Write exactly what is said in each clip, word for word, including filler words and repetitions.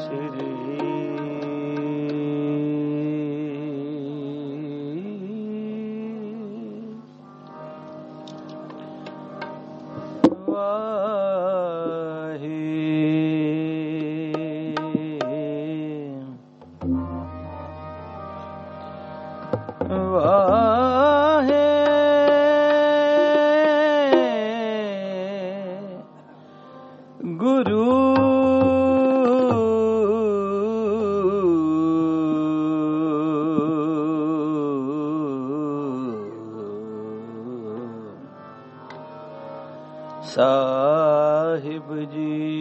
ਸ੍ਰੀ ਸਾਹਿਬ ਜੀ।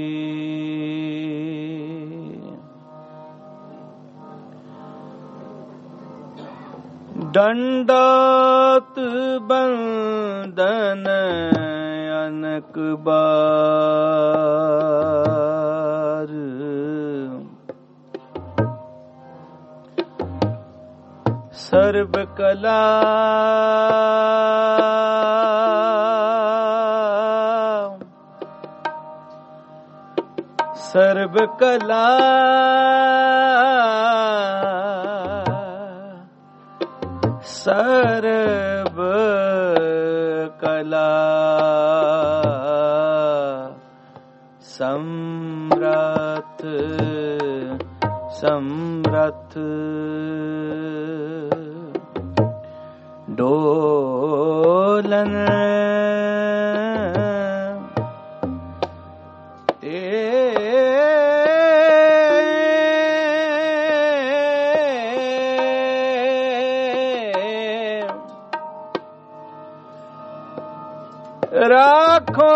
ਦੰਡਾਤ ਬੰਦਨ ਅਨਕ ਬਾਰ, ਸਰਬ ਕਲਾ ਸਰਬ ਕਲਾ ਸਰਬ ਕਲਾ ਸਮਰਥ ਸਮਰਥ ਡੋਲਨ ਰਾਖੋ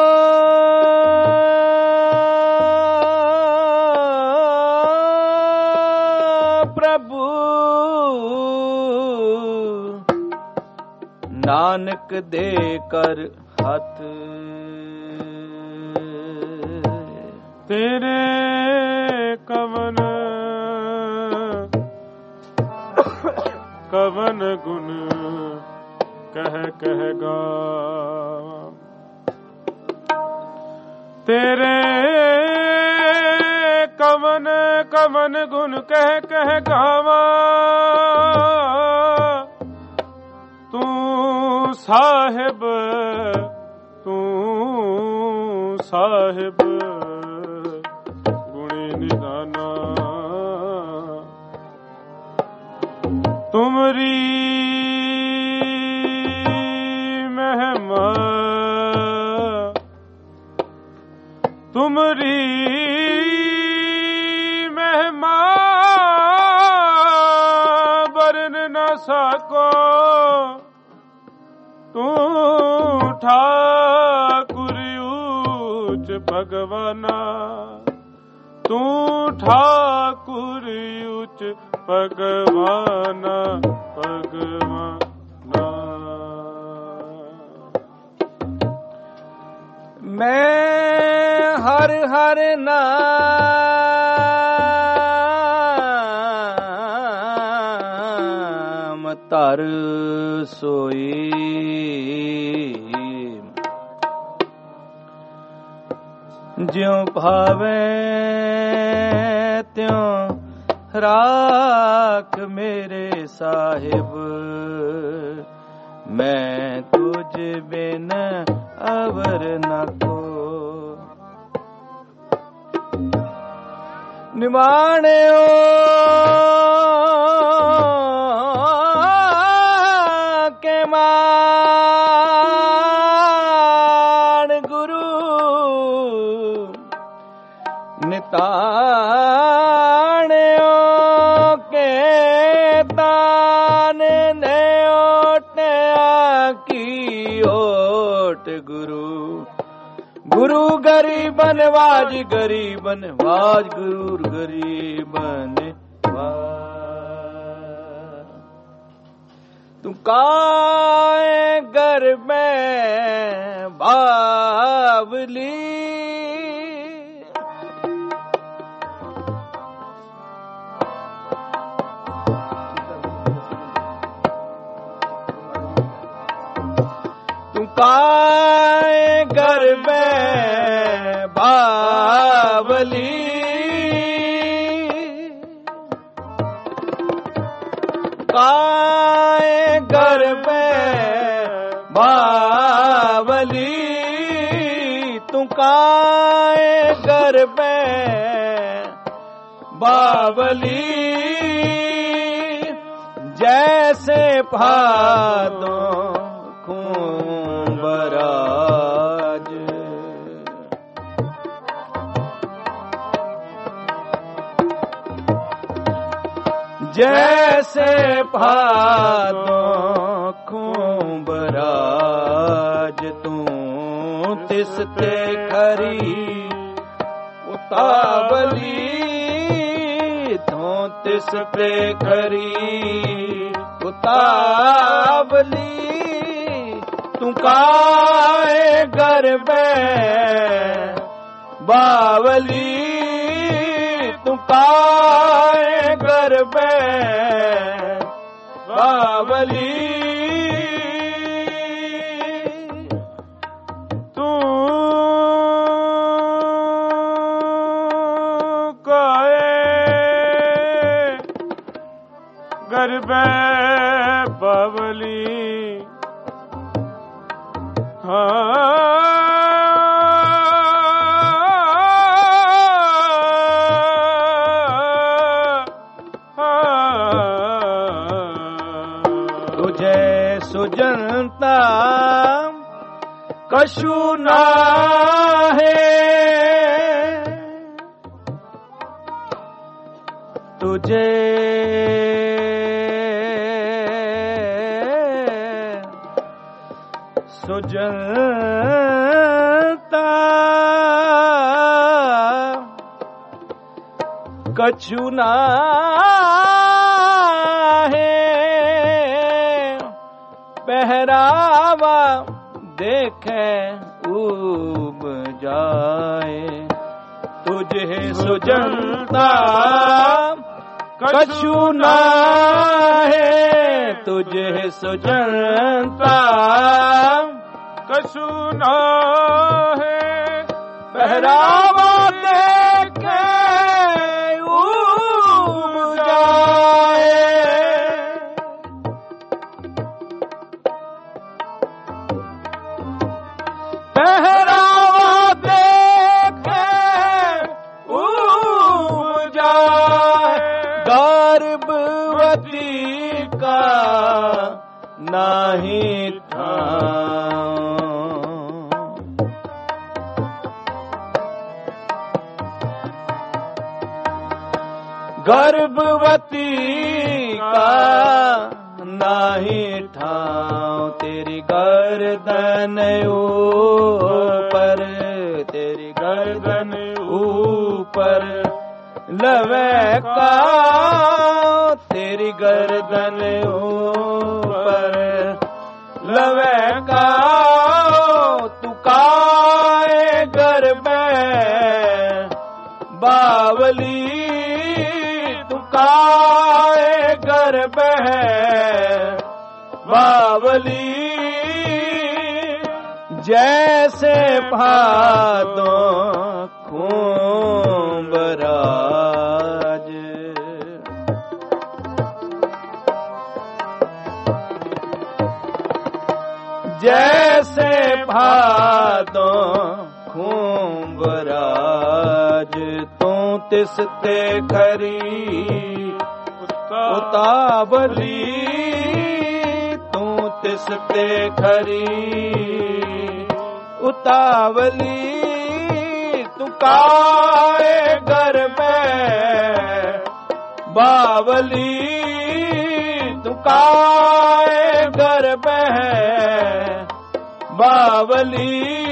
ਪ੍ਰਭੂ ਨਾਨਕ ਦੇ ਕਰ ਹੱਥ। ਤੇਰੇ ਕਵਨ ਕਵਨ ਗੁਣ ਕਹਿ ਕਹਿ ਗਾਵਾਂ, ਤੇਰੇ ਕਵਨ ਕਵਨ ਗੁਣ ਕਹਿ ਕਹਿ ਗਾਵਾਂ। ਤੂੰ ਸਾਹਿਬ ਤੂੰ ਸਾਹਿਬ ਗੁਣੀ ਨਿਦਾਨਾ, ਤੁਮਰੀ ਤੁਮਰੀ ਮਹਿਮਾ ਵਰਨ ਨਾ ਸਕੋ। ਤੂੰ ਠਾਕੁਰ ਊਚ ਭਗਵਾਨਾ, ਤੂੰ ਠਾਕੁਰ ਊਚ ਭਗਵਾਨਾ ਭਗਵਾਨਾ। ਮੈਂ ਹਰ ਹਰ ਨਾਮ ਧਰ ਸੋਈ, ਜਿਉ ਭਾਵੇ ਤਿਉ ਰਾਖ ਮੇਰੇ ਸਾਹਿਬ। ਮੈਂ ਤੁਝ ਬਿਨ ਅਵਰ ਨਾ ਕੋ, ਨਿਮਾਣਿਓ ਕੇ ਮਾਣ ਗੁਰੂ ਨਿਤਾਣਿਓ ਕੇ ਤਾਨ ਨੇ ਓਟਿਆ ਕੀ ਓਟ ਗੁਰੂ। ਗੁਰੂ ਗਰੀਬਨ ਵਾਜ ਗਰੀਬਨ ਵਾਜ ਗੁਰੂ ਗਰੀਬਨ ਵਾਜ। ਤੂੰ ਕਾਏ ਘਰ ਮੈਂ ਬਾਵਲੀ, ਤੂੰ ਕਾਏ ਘਰ ਮੈਂ ਬਾਵਲੀ। काए घर में बावली तू काए घर में बावली जैसे भादों बराज जैसे भादों बराज तू तिसते खरी उतावली तू तिस पे खरी उतावली तू काए घर में बावली तू काए घर में बावली तू काए घर में बावली तुझे सुजनता कछु ना है तुझे सुजनता कछु ना है पहरावा देखे ऊब जाए तुझे सुजनता कछु ना है तुझे सुजनता कछु ना है पहरावा देखे ऊब जाए पहरावा देखे ऊब जाए गर्भवती का नाही था गर्भवती का नाही ठाव तेरी गर्दन ऊपर तेरी गर्दन ऊपर लवे का तेरी गर्दन ऊपर लवे का तू काए घर में बावली तू काए घर में बावली जैसे भादों बराज जैसे भादों बराज तू तिसते खरी उतावली तू तिसते खरी उतावली तू काए घर में बावली तू काए घर में बावली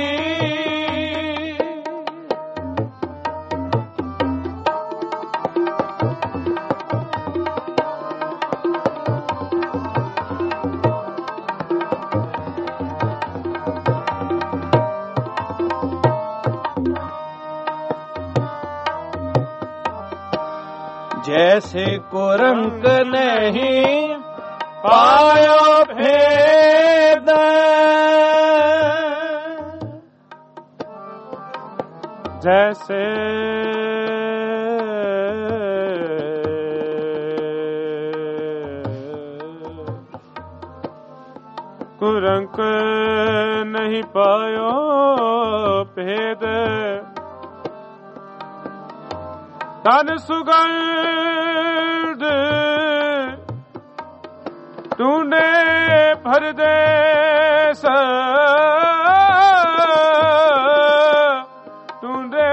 जैसे को रंग नहीं पायो भेद जैसे कुरंक नहीं पायो भेद तन सुगंध तूने परदेस तूने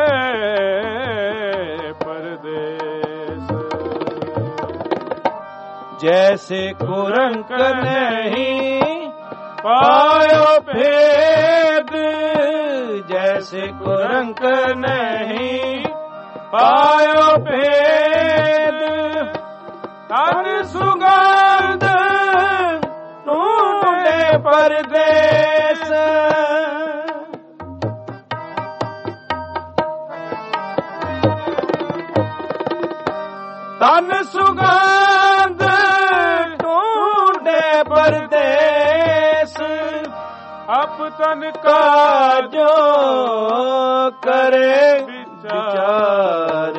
परदेस जैसे कुरंक नहीं पायो भेद जैसे कुरंक नहीं पायो भेद तन सुगंध तूने परदेस तन सुगंध तूने परदेस अप तन का जो करे विचार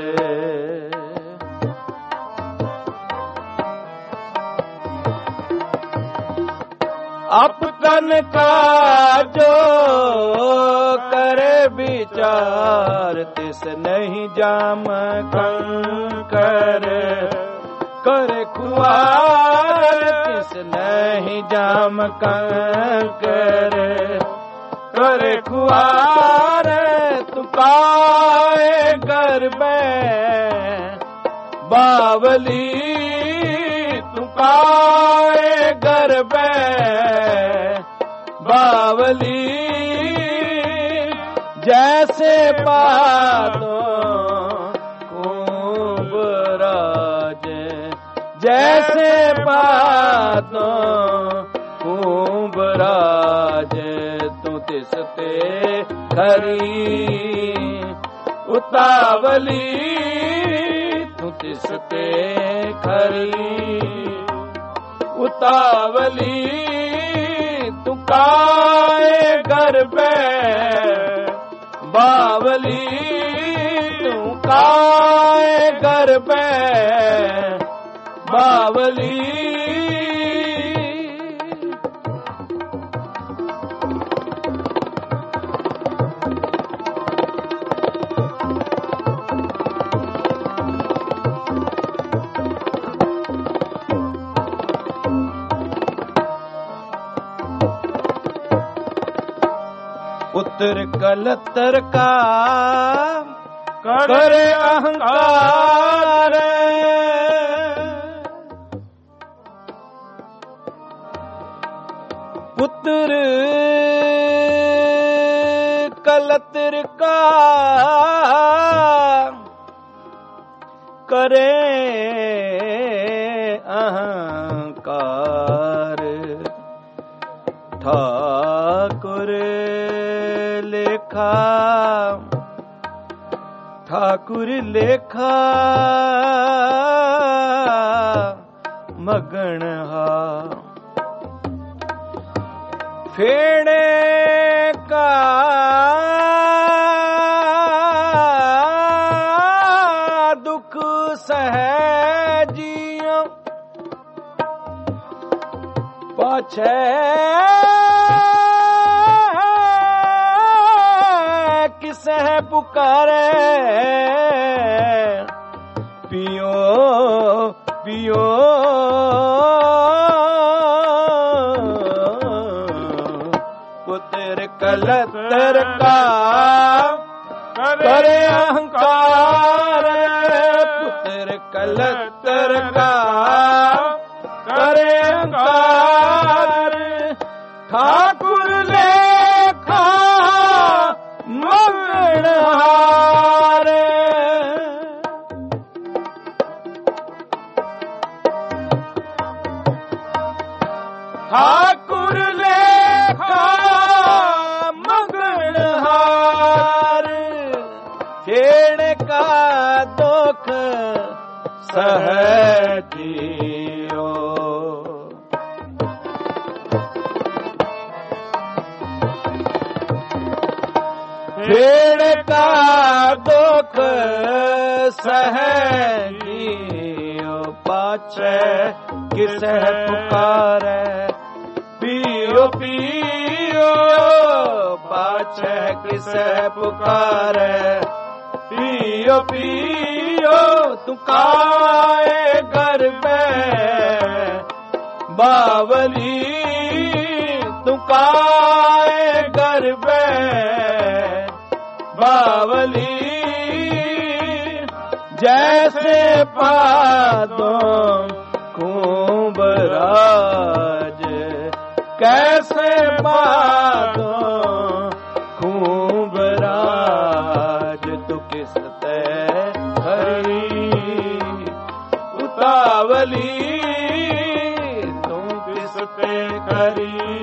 अप तन का जो करे विचार तिस नहीं जाम कंकर करे खुआर तिस नहीं जाम कंकर करे खुआर तू काए गरबे बावली तू काए गरबे बावली जैसे पादो खूब राज जैसे पादो खूब राज तू तिसते खरी उतावली तू तिसते खरी उतावली तू काए गरबे बावली तू काए गरबे बावली पुत्र कलतर का करे अहंकार पुत्र कलतर का करे अहंकार ठाकुर लेखा ठाकुर लेखा मगन हा फेड़े का दुख सहजियो पाछे किसे पुकारे पियो पियो पुत्र कलतर का करे अहंकार पुत्र कलतर का करे अहंकार ठाकुर लेखा मगन हारे ठाकुर लेखा मगन हार खेड़ का दुख सहजियो खेड़ का दुख सहजियो पाछे किसे पुकारे पियो पियो पियो पाछे किसे पुकारे, पियो पियो तू काए घर में बावली, तू काए घर में बावली। जैसे पादों खूब राज, कैसे पादों खूब राज, तू किस ते हरी उतावली, तू किस ते हरी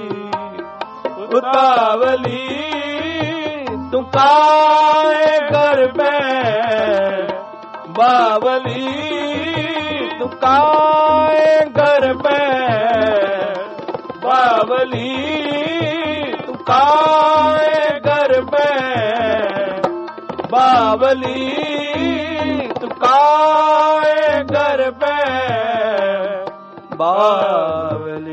उतावली। तू काए घर में बावली, तू काए घर में बावली, तू काए घर में बावली, तू काए घर में बावली।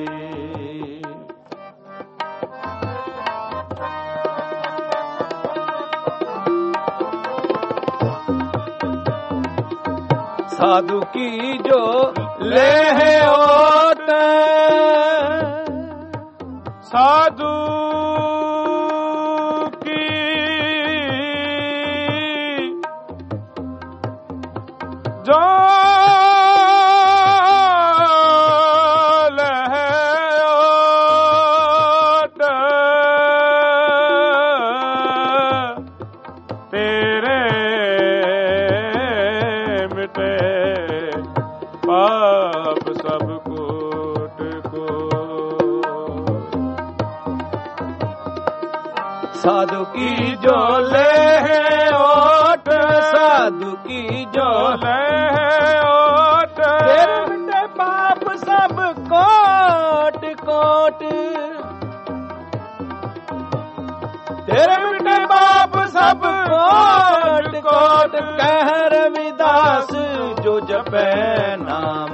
साधु की जो ले है ओट, साधु की जो ले है ओट, तेरे मिटे पाप सब कोट को। साधु की जो ले है ओट, साधु की जो ले है ओट, तेरे मिटे पाप सब कोट कोट, तेरे मिटे पाप सब कोट कोट। कह रविदास जो जपे नाम,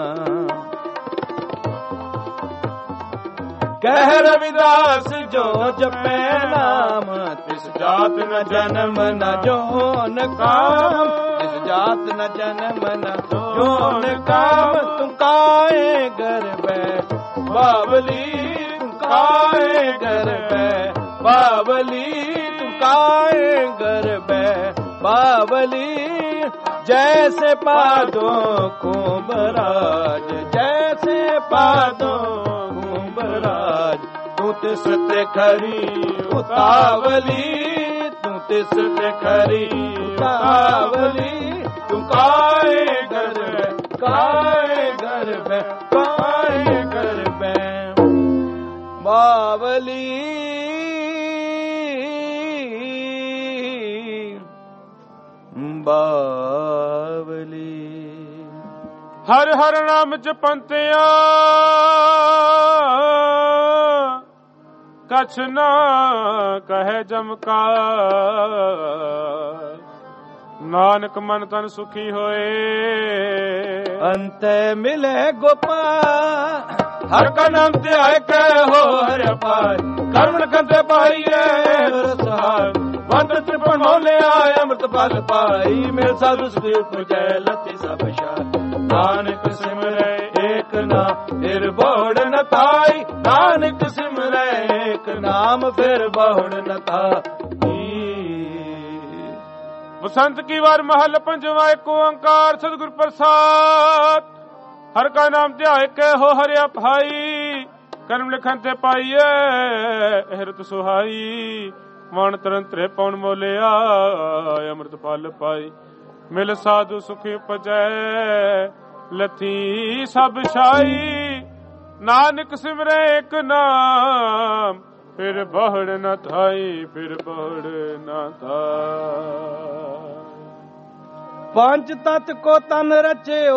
कह रविदास जो जपे नाम, तिस जात न जन्म न जोन काम, तिस जात न जन्म न जोन काम। तू काए घर में बावली, तू काए घर में बावली, तू काए घर में बावली। जैसे पादों कुंभराज, जैसे पादों कुंभराज, तू तिस ते खरी उतावली, तू तिस ते खरी उतावली। तू काए घर में, काए घर में, काए घर में बावली। बावली हर हर नाम जपंतिया कछ ना कहे जमका, नानक मन तन सुखी होए अंत मिले गोपाल। हर का नाम ध्याय के हो हर पार, कर्म कंते पाइए सहाय। मंत्र त्रिपुण मोले आय अमृत फल पाई, मेरे साधु सुख जय लती सब शाय। नानक सिमरे एक नाम फिर बहुड़ न ताई, नानक सिमरे एक नाम फिर बहुड़ न ताई। बसंत की वार महल पंजवा एक ओंकार सतगुर प्रसाद। हर का नाम ध्याय के हो हरिया भाई, कर्म लिखन ते पाइए हिरत सुहाई। वण तरन त्रे पौन मोलिया अमृत फल पाई, मिल साधु सुखी उपजै लथी सब शाई। नानक सिमरे एक नाम फिर बहुड़ न थाई, फिर बहुड़ न थाई। पंच तत् को तन रचयो,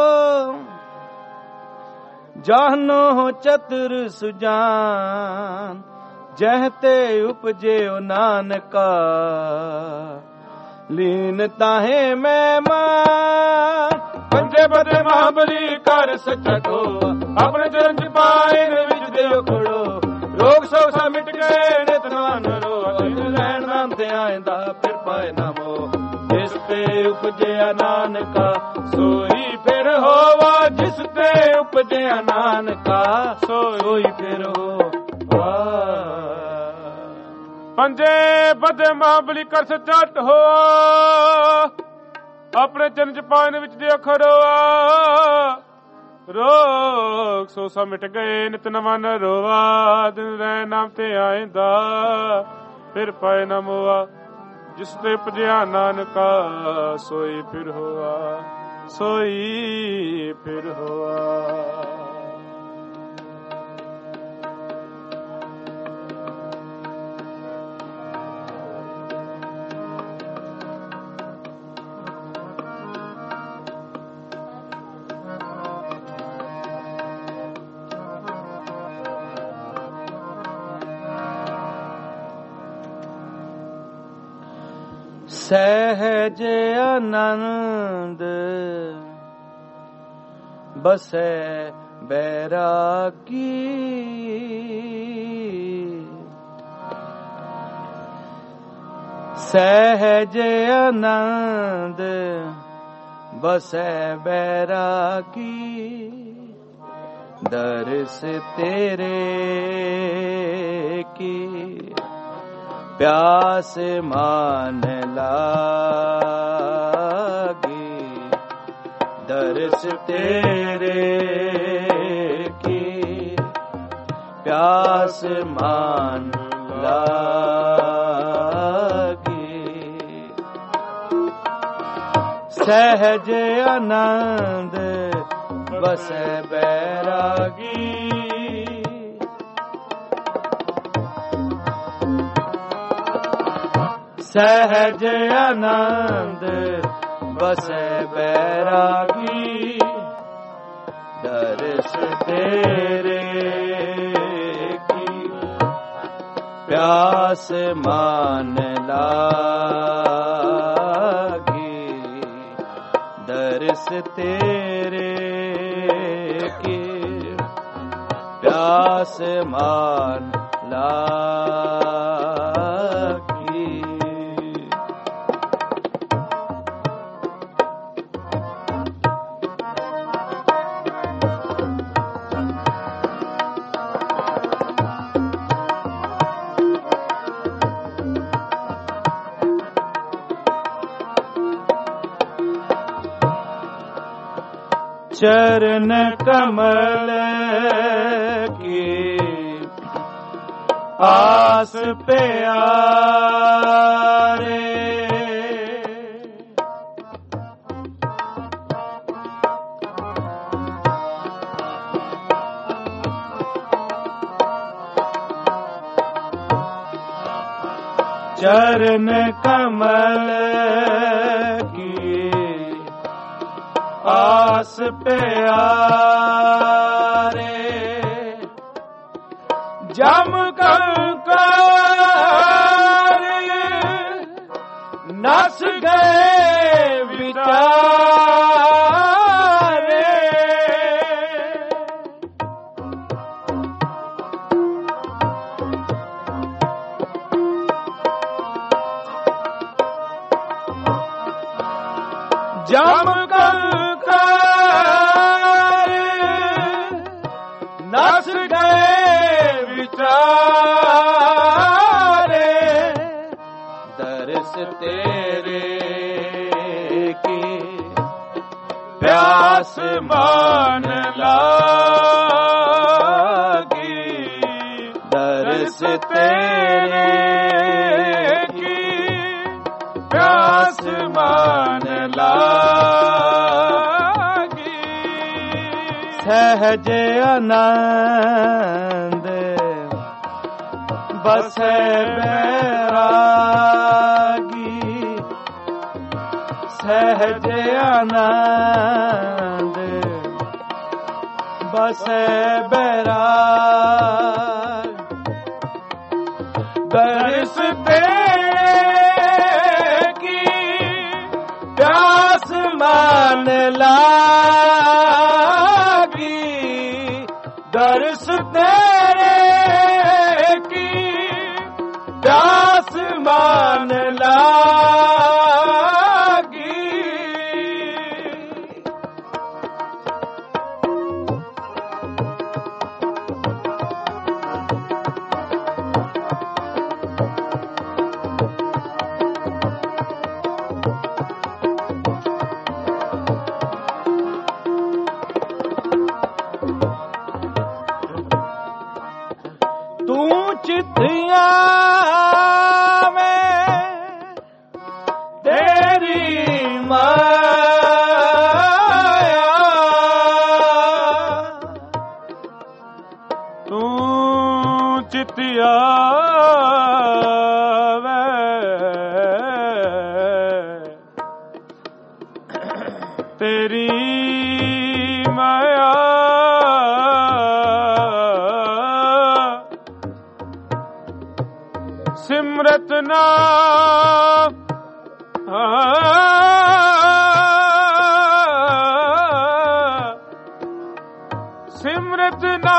जानो हो चतुर सुजान। जहते उपजेयो नानका, लीन ताहे मैं मान। पंजे बदे महाबली कर सचो, अपने चरण पाए विच ते उखड़ो रोग सब सा मिट गए नित नवा न रोआ दिन रहन नाम ते आइंदा फिर पाए ना मोह जिस ते उपजया नानका सोई फिर होवा जिस ते उपजया नानका सोई फिर होवा पंजे बदे महाबली कर सचाट होआ अपने चरण च पान विच देख रोआ रोग सो सा मिट गए नित नवा न रोआ दिन रह नाम ते आइंदा फिर पाए न मोआ जिस ते उपजया नानका सोई फिर होआ सोई फिर होआ। सहज आनंद बसे बैरागी सहज आनंद बसे बैरागी दर्श तेरे की प्यास मान लागी दर्श तेरे की प्यास मान लागी सहज आनंद बस बैरागी सहज आनंद बस बैरागी दर्श तेरे की प्यास मान लागी दर्श तेरे की प्यास मान लागी। चरण कमल की आस प्यारे चरण कमल आस प्यारे जम कंकार नस गए विचारे जम नस गए विचारे दर्श तेरे की प्यास मान लागी दर्श तेरे की प्यास मान लागी सहज आनंद बस बैरागी सहज आनंद बस बैराग दर्श तेरे की प्यास मान लागी दर्श तेरे माया तू चितिया तेरी माया सिमरत ना सिमरत ना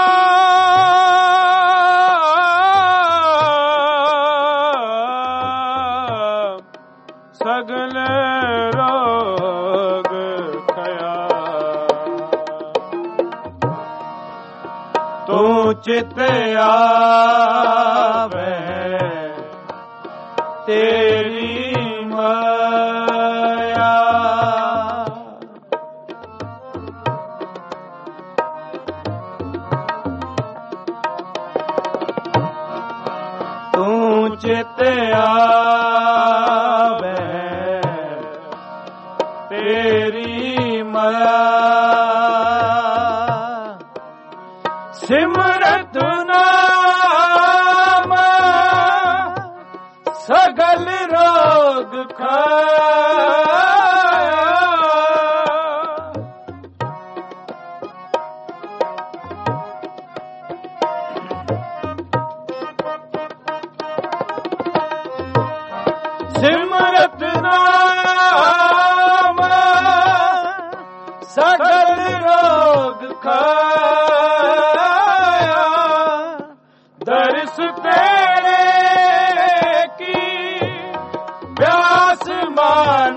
सगल रोग खया तू चित आवे तेरी माया तू चित आवे तेरी माया सिमरत नाम सगल रोग खाया सिमरत नाम सगल रोग खाया दर्श तेरे की प्यास मान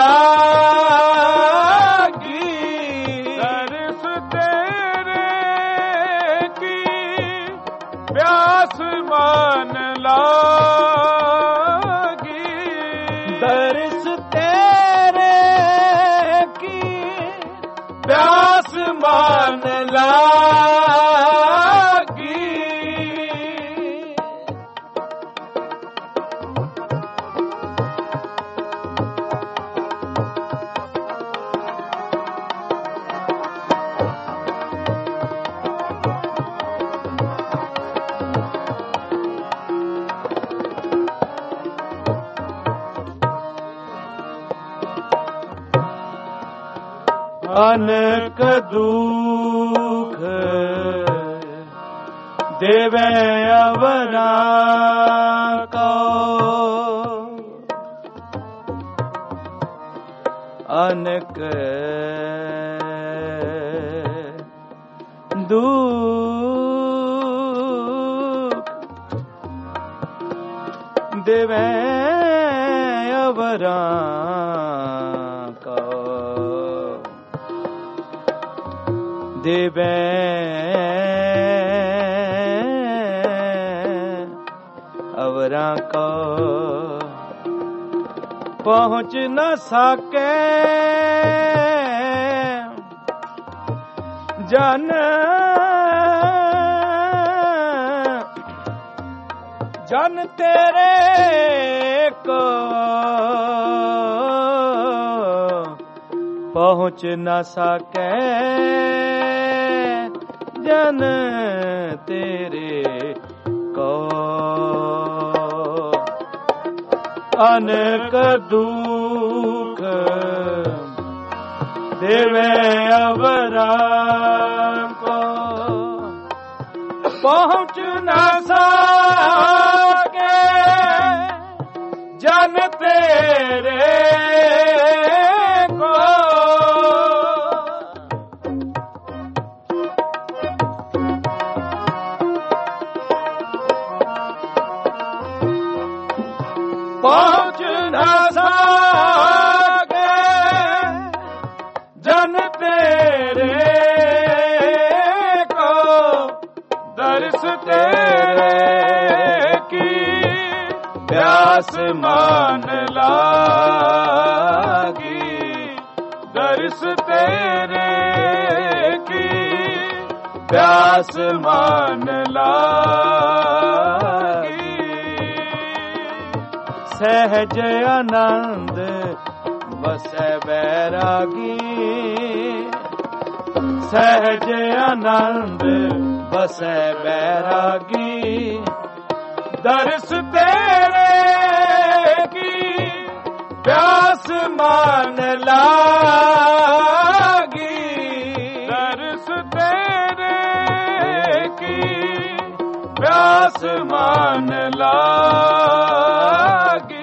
लागी दर्श तेरे की प्यास मान लागी दर्श तेरे की प्यास मान लागी अनेक दुख देवे अवरा को अनेक दुख देवे अवरा को देवे अवरा को पहुँच न सके जन जन तेरे को पहुँच न सके जन तेरे को अनेक दुख देवे अवरा को पहुँच न सके जन तेरे को पहुँच न सके जन तेरे को दर्श तेरे की प्यास मान लागी दर्श तेरे की प्यास मान लागी सहज आनंद बसै बैरागी, सहज आनंद बसै बैरागी। दर्श तेरे की प्यास मान लागी, दर्श तेरे की प्यास मान लागी।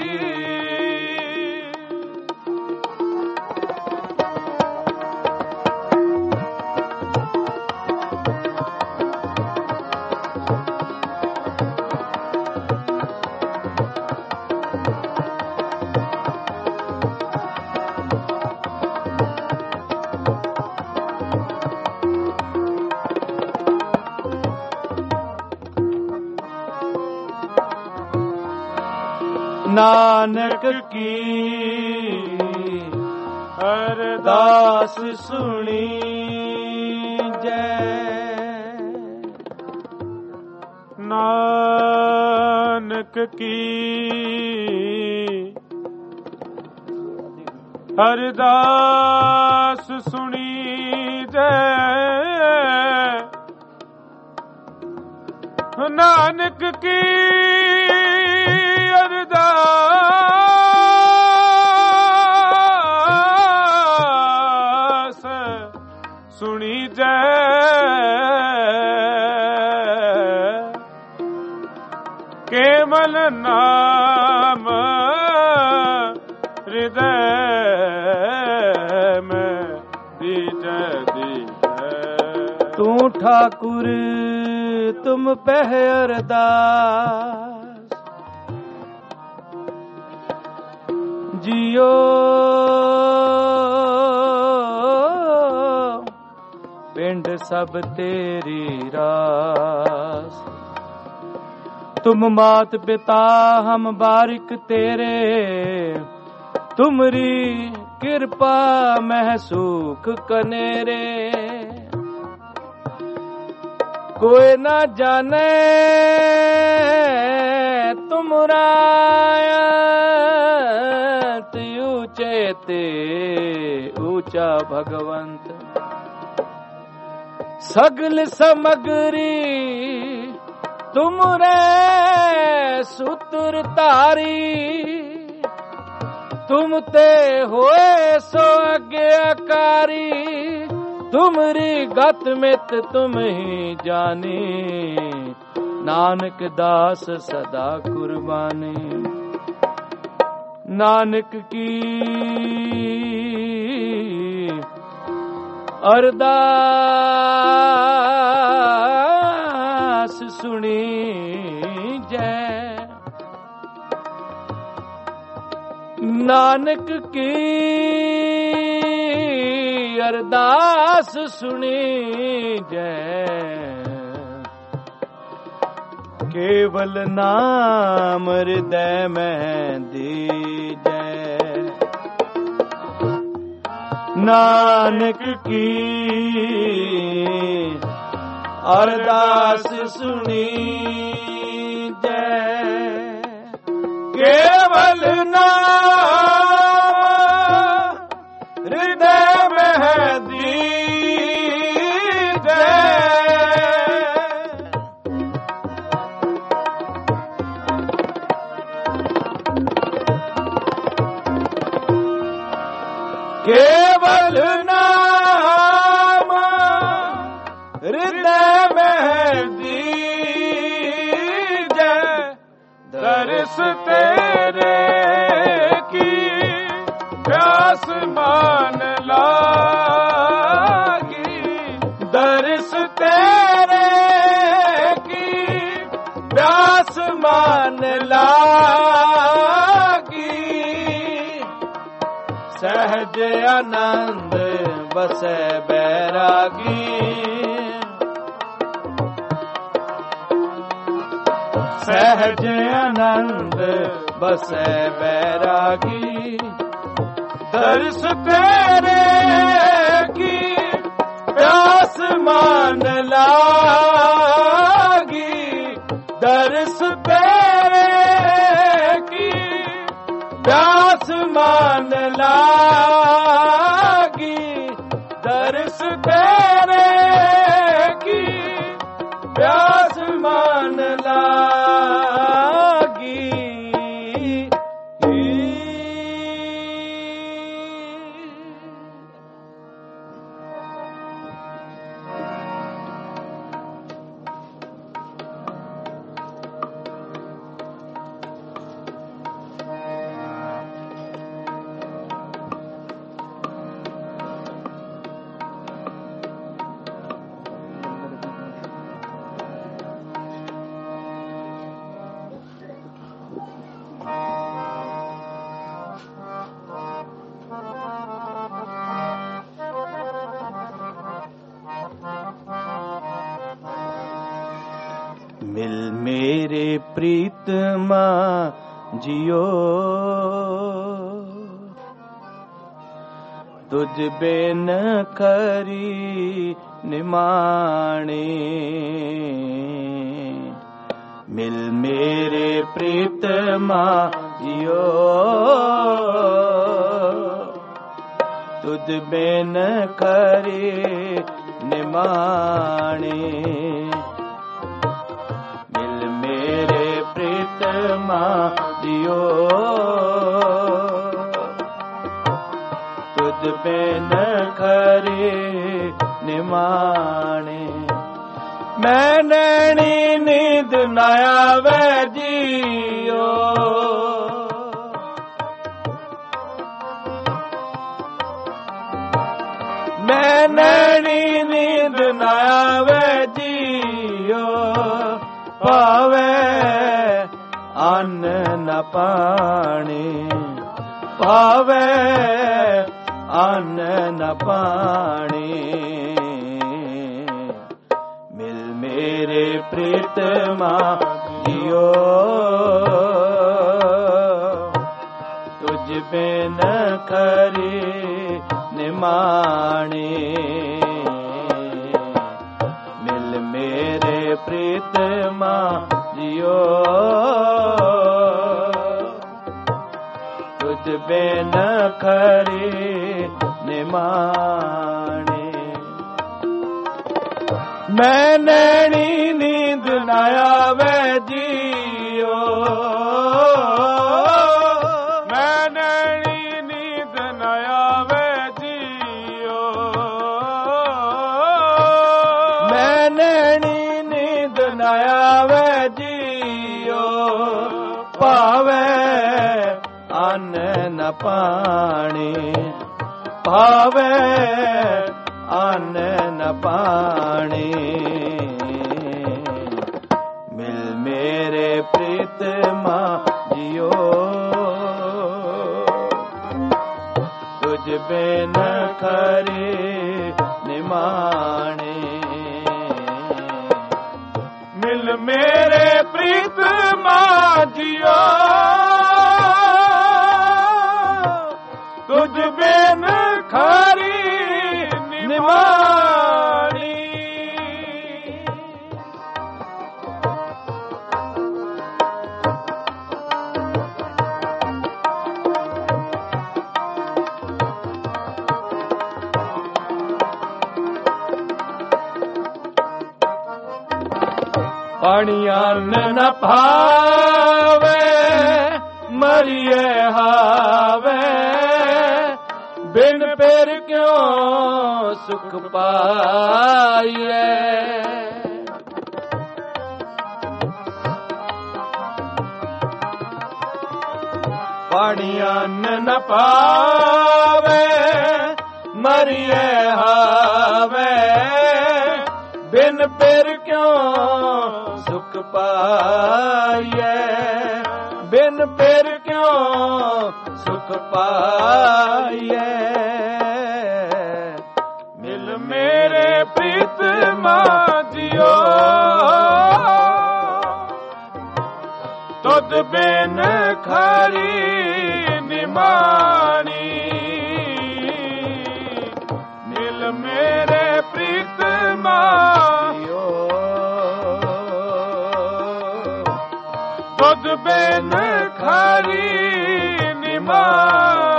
नानक की अरदास सुनी जय, नानक की अरदास सुनी जय, नानक की अरदास सुनी जय, केवल नाम हृदय में दीजै दीजै। तू ठाकुर तुम पह अरदास, जियो पिंड सब तेरी रास। तुम मात पिता हम बारिक तेरे, तुमरी कृपा महसूख कनेरे। कोई ना जाने तुमरा ऊंचे ते ऊंचा भगवंत। सगल समगरी तुमरे सूत्र तारी, तुम ते होए सो आज्ञाकारी। तुमरी गत मित तुम ही जानी, नानक दास सदा कुर्बानी। नानक की अरदास सुनी जय, नानक की अरदास सुनी जय। केवल नाम हृदय में दीजै, नानक की अरदास सुनी जय। केवल नाम हृदय में दीजै, केवल नाम हृदय में दीजै। दर्श तेरे की प्यास मान लागी, दर्श तेरे की प्यास मान लागी। सहज आनंद बसै बैरागी, सहज आनंद बसै बैरागी। दर्श तेरे की प्यास मान लागी, दर्श तेरे की मान लागी दर्श तेरे की प्यास मान लागी। मिल मेरे प्रीतमा जियो तुझ बिन खरी निमाणे। मिल मेरे प्रीतमा जियो तुझ बिन खरी निमाणे। प्रीतमा जियो तुझ बिन खरी निमाणे। मैं नैनी नींद न आवे जियो मैं नैनी नींद न आवे जियो पावे अन्न न पानी पावे अन्न न पानी। मिल मेरे प्रीतमा जियो तुझ बिन खरी निमाणी। मिल मेरे प्रीतमा जियो तुझ बिन खरी निमाणे। मैं नैनी नींद न आवे जियो मैं नैनी नींद न आवे जियो मैं नैनी नींद न आवे जियो पावे अन्न न पानी पावे अन्न न पानी। मिल मेरे प्रीतमा जियो तुझ बिन खरी निमाणे। मिल मेरे प्रीतमा जियो तुझ बिन खरी निमाणी। पानी अन्न न भावे मरिए हावे बिन पेर क्यों सुख पाइए। पानी अन्न न पावे मरिए हावे बिन पेर क्यों सुख पाइए। बिन पेर क्यों सुख पाइए। मिल मेरे प्रीतमा जियो तुझ बिन खरी निमाणी। मिल मेरे प्रीतमा तुझ बिन खरी निमाणी।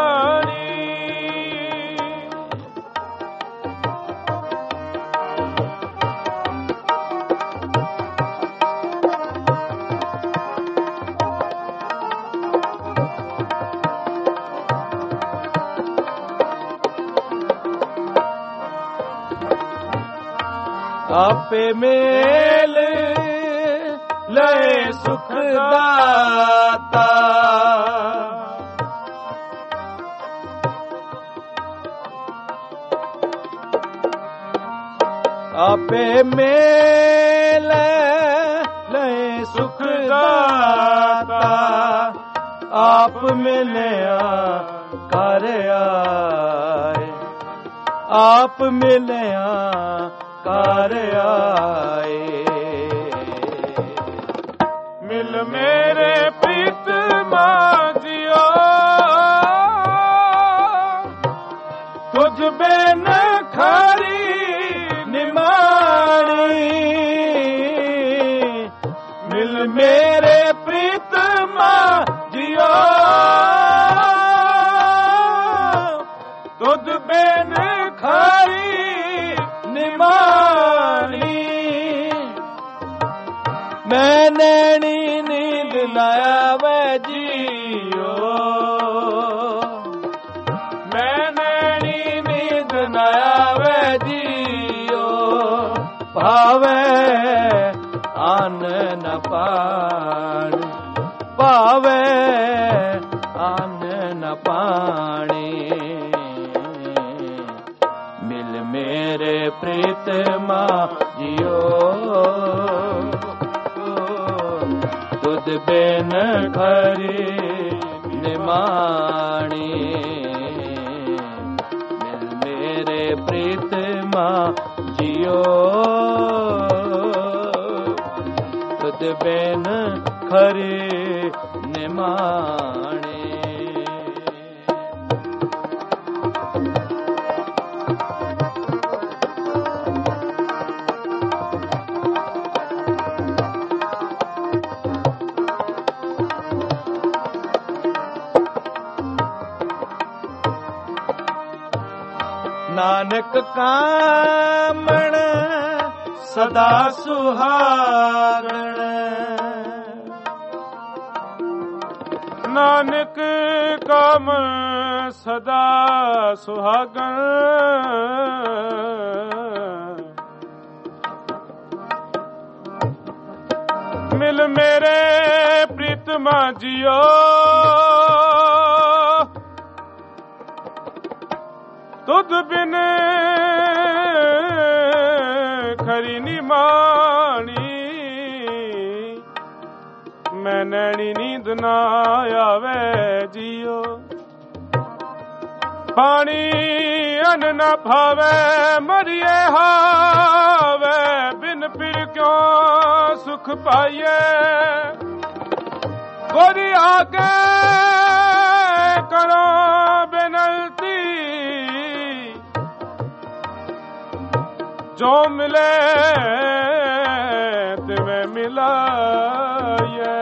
आपे मेल लय सुख दाता। आपे मेल लय सुख दाता। आप मिलया कर आए, आप मिलया कर आए। मिल मेरे प्रीतमा जियो, तुझ बिन खरी निमाणी। मिल मेरे प्रीतमा जियो, तुझ बिन खरी निमाणी। मैं नैनी नींद लाया वे जियो, मैं नैनी नींद लाया वे जियो। भावे आन न पानी, पावे आन न पानी। मिल मेरे प्रीतमा जियो, तुझ बिन खरी निमाणी। मिल मेरे प्रीतमा जियो, तुझ बिन खरी निमाणी। नानक कामण सदा सुहागण। नानक कामण सदा सुहागण। मिल मेरे प्रीतमा जियो, तुझ बिन खरी निमाणी। मैं नैनी नींद ना आवे जियो, पानी अन न भावे मरिए हावे। बिन फिर क्यों सुख पाइए, गोरी आगे करो बेनती। जो मिले तुम्हें मिला ये।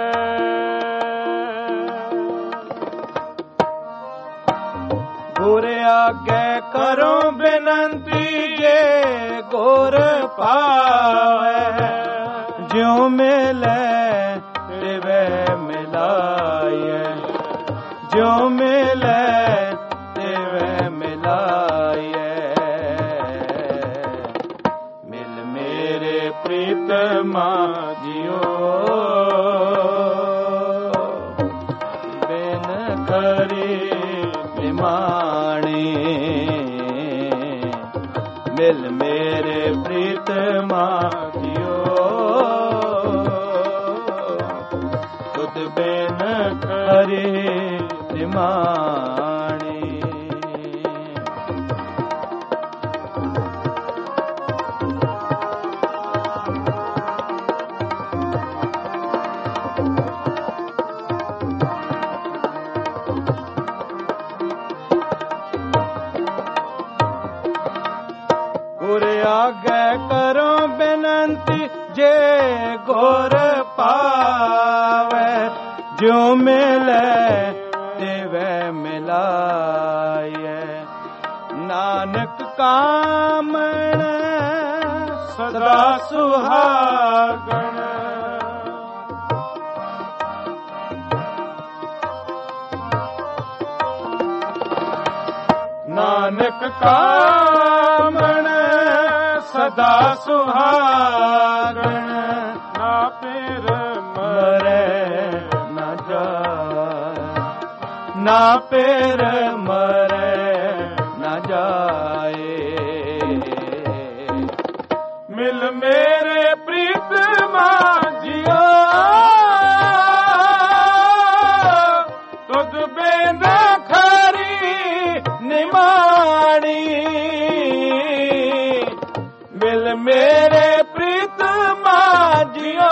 गोरे आगे करो बेनती, जे गोर पावे। ज्यों मिले तिवे मिलाए, ज्यों मिले तिवे मिलाए। मिल मेरे प्रीतमा जियो, बिन खरी निमाणी। मिल मेरे प्रीतमा जियो, तुझ बिन खरी निमाणी। गुर आगे करो बेनती, जे गोर पावे। जो मिले तिवे मिलाए। नानक कामण सदा सुहागण। नानक कामण ਸਦਾ ਸੁਹਾਗਣ, ਨਾ ਪੇਰ ਮਰੈ ਨਾ ਜਾਏ, ਨਾ ਪੇਰ ਮਰੈ ਨਾ ਜਾਏ। ਮਿਲ ਮੇਰੇ ਪ੍ਰੀਤਮਾ ਜੀਓ, ਤੁਧ ਬਿਨ ਖਰੀ ਨਿਮਾਣੀ। ਮਿਲ ਮੇਰੇ ਪ੍ਰੀਤਮਾ ਜੀਓ,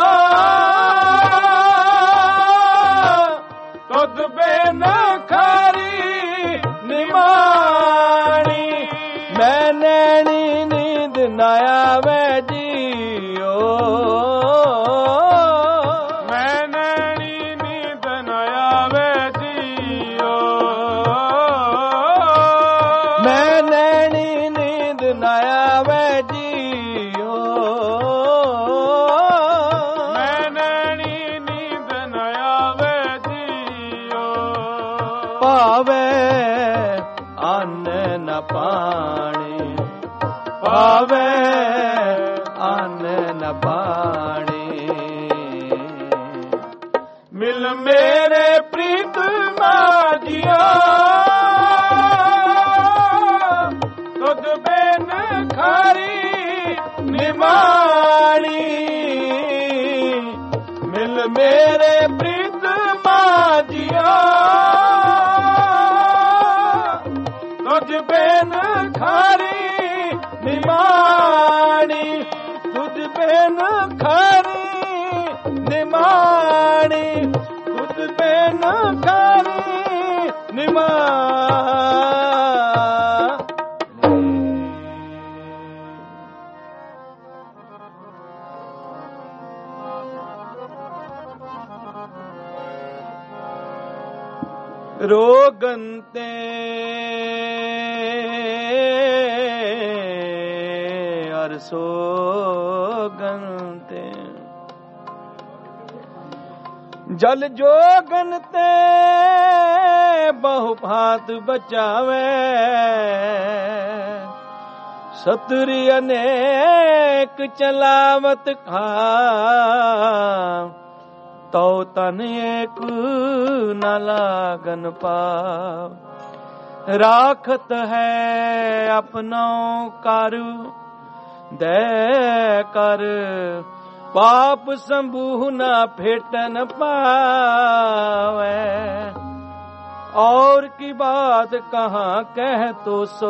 ਤੁਧ ਬਿਨ ਖਰੀ ਨਿਮਾਣੀ। ਮੈਂ ਨੈਣੀ ਨੀਂਦ ਨਾ ਆਵੇ ਜੀਓ, ਮੈਂ ਨੈਣੀ ਨੀਂਦ ਨਾ ਆਵੇ ਜੀਓ, ਮੈਂ ਨੈਣੀ ਨੀਂਦ ਨਾ ਆਵੇ ਜੀਓ, ਮੈਂ ਨੈਣੀ ਨੀਂਦ ਨਾ ਆਵੇ ਜੀਓ। ਭਾਵੇ ਅੰਨ ਨ ਪਾਣੀ, ਭਾਵੇ ਅੰਨ ਨ ਪਾਣੀ। ਮਿਲ ਮੇਰੇ ਪ੍ਰੀਤਮਾ ਜੀਓ, ਤੁਧ ਬਿਨ ਖਰੀ ਨਿਮਾਣੀ। ਮਿਲ ਮੇਰੇ ਪ੍ਰੀਤਮਾ ਜੀਓ, ਤੁਝ ਬਿਨ ਖਰੀ ਨਿਮਾਣੀ। ਤੁਧ ਬਿਨ ਖਰੀ ਨਿਮਾਣੀ, ਤੁਧ ਬਿਨ ਖਰੀ ਨਿਮਾਣੀ। ਰੋਗਨ ਤੇ ਅਰ ਸੋਗਨ ਤੇ, ਜਲ ਜੋਗਨ ਤੇ ਬਹੁ ਭਾਂਤ ਬਚਾਵੇ। ਸਤਰੀ ਅਨੇਕ ਚਲਾਵਤ ਖਾ, ਤਉ ਤਨ ਏਕ ਨ ਲਾਗਨ ਪਾਵ। ਰਾਖਤ ਹੈ ਆਪਨੋ ਕਰ, ਦੇ ਕਰ ਪਾਪ ਸੰਭੂ ਨ ਫੇਟਨ ਪਾਵੇ। और की बात कहाँ कह तो सो,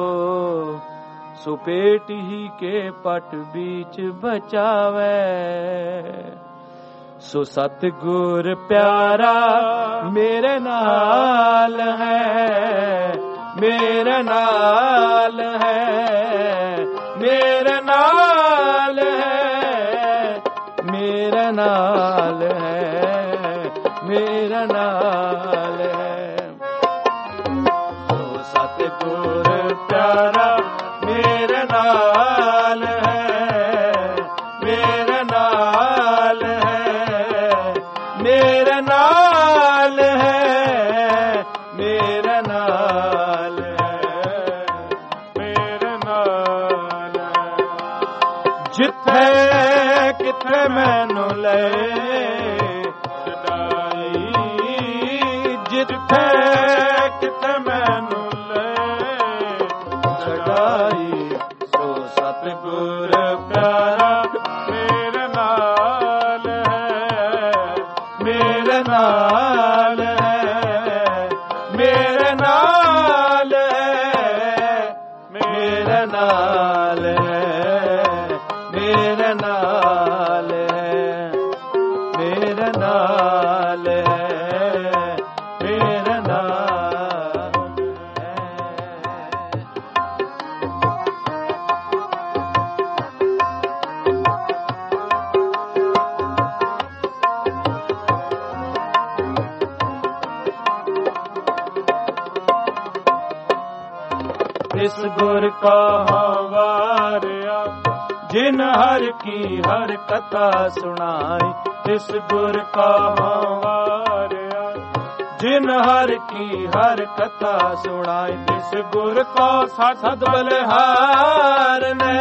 सुपेट ही के पट बीच बचावे। सो सतगुर प्यारा मेरे नाल है, मेरे नाल है, मेरे नाल है, मेरे नाल है, मेरे नाल है। सो सतगुर प्यारा मेरे नाल है, मेरे नाल है, मेरे नाल है, मेरे नाल है, मेरे नाल है। जिथे किथे मैनू ले ਛਡਾਈ, जिथे ਕਿਥੇ ਮੈਨੂੰ ਲੈ छड़ाई। सो सतगुर प्यारा ਮੇਰੇ ਨਾਲ ਹੈ, मेरे नाल है, मेरे नाल है, मेरे नाल है, मेरे नाल है, मेरे नाल है, मेरे नाल है। इस गुर का वारिया जिन हर की हर कथा सुनाई। इस गुर का ਵਾਰਿਆ जिन हर की हर कथा सुनाए, तिस गुर को सत बलिहार ने,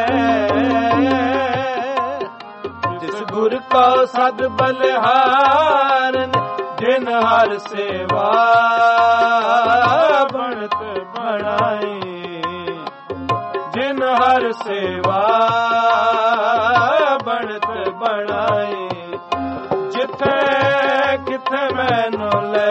जिस गुर को सत बलिहार ने, जिन हर सेवा बनत बनाई, जिन हर सेवा बनत बनाई, जिथे किथे मैनू ले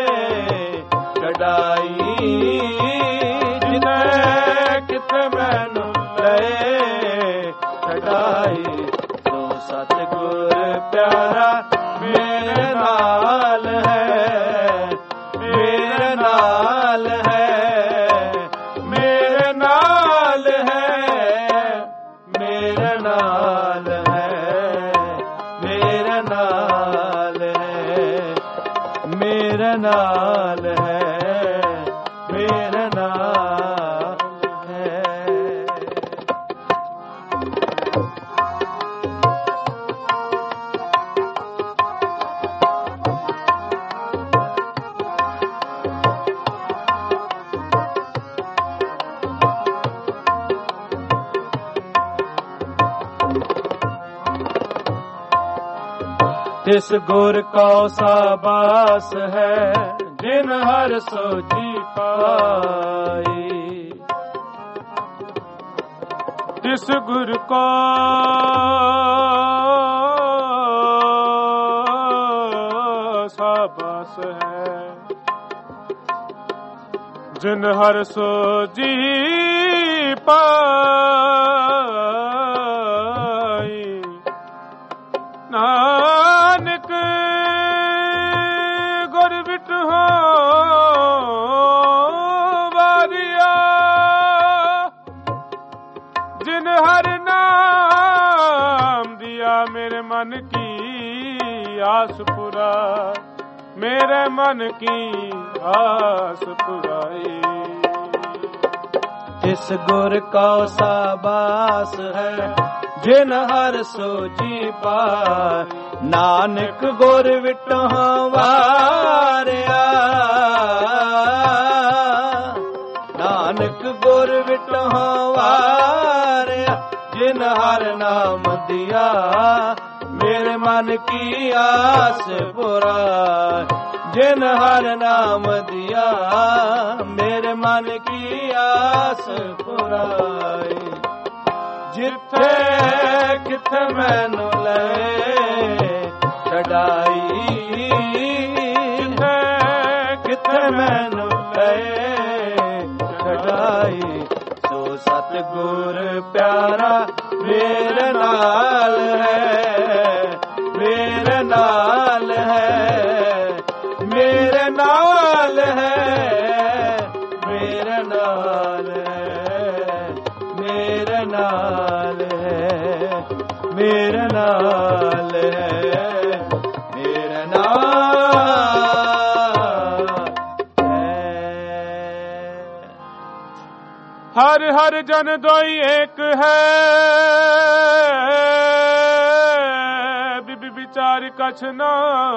कडाई, जिथे किथे मैनू ले कडाई, तो सतगुर प्यारा मेरे नाल है, मेरे नाल है, मेरे नाल है, मेरे नाल है, मेरे नाल है, मेरे नाल है, मेरे नाल है। तिस गुर को साबास है, जिन हर सोची पाई, तिस गुर को साबास है, जिन हर सोची पाई, नानक गुर बिटु वारिया, जिन हर नाम दिया मेरे मन की आस पुरा, मेरे मन की आस पुराई। इस गुर को साबास है, जिन हर सोची पार, नानक गुर विटो वारिया, नानक गुर विटो वारिया, जिन हर नाम दिया मेरे मन की आस पुरा, जिन हर नाम दिया मेरे मन की आस पुराई, जिथे किथे मैनू ले छड़ाई, जिथे किथे मैनू ले छड़ाई, सो सतगुर प्यारा मेरे नाल है, मेरे नाल है, मेरे नाल है, मेरे नाल है, मेरे नाल है, मेरे नाल है, मेरे नाल है। हर हर जन दोई एक है, बिबि विचार कछ ना,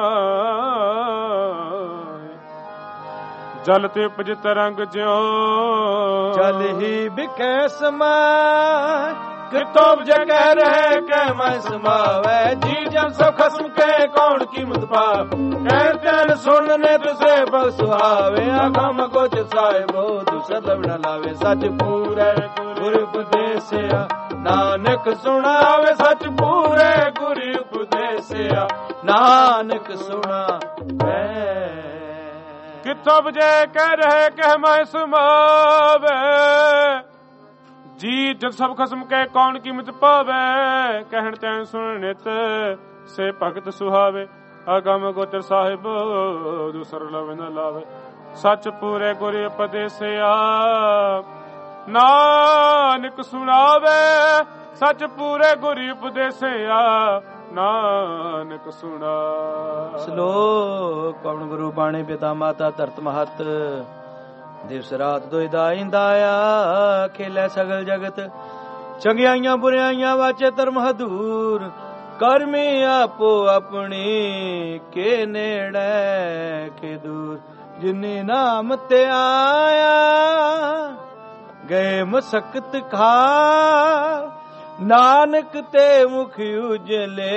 जल ते उपज तरंग ज्यो, जल ही बिकै समाय, कितों जगह रहे के मैं समावे, जी जन सब खस्म के कौन कीमत पावे, कहते न सुनने तुझे बहुत सुहावे, अगम कुछ साहिबो दूसरा दबड़ा लावे, सच पूरे गुरु उपदेसिया, नानक सुनावे, सच पूरे गुरु उपदेसिया, नानक सुनावे। कितों बजे कह रहे कह मैं समावे, जी जग सब खसम के कौन कीमत पावे, कहन तैन सुन नित से भगत सुहावे, अगम गोचर साहिब दूसर लव न लावे, सच पूरे गुरु उपदेसिया, नानक सुनावे, सच पूरे गुरु उपदेसिया, नानक सुना। श्लोक पवन गुरु बाणी पिता माता धरत महत, दिवस रात दोई दाई दाया, खेलै सगल जगत, चंगियाइयां बुरियाइयां वाचे धर्म हदूर, ਕਰਮੀ ਆਪੋ ਆਪਣੀ ਕੇ ਨੇੜੇ ਕੇ ਦੂਰ ਜਿਨੀ ਨਾਮ ਤੇ ਆਇਆ ਗਏ ਮਸਕਤ ਖਾ ਨਾਨਕ ਤੇ ਮੁਖ ਉਜਲੇ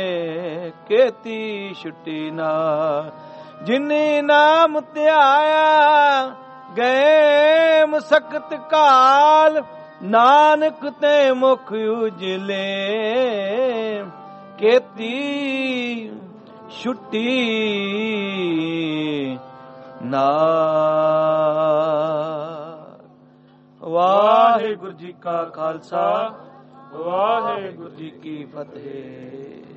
ਕੀਤੀ ਛੁੱਟੀ ਨਾ ਜਿਨੀ ਨਾਮ ਤੇ ਆਇਆ ਗਏ ਮਸਕਤ ਕਾਲ ਨਾਨਕ ਤੇ ਮੁਖ ਉਜਲੇ ਕੀਤੀ ਛੁੱਟੀ ਨਾ। ਵਾਹਿਗੁਰੂ ਜੀ ਕਾ ਖਾਲਸਾ ਵਾਹਿਗੁਰੂ ਜੀ ਕੀ ਫਤਿਹ।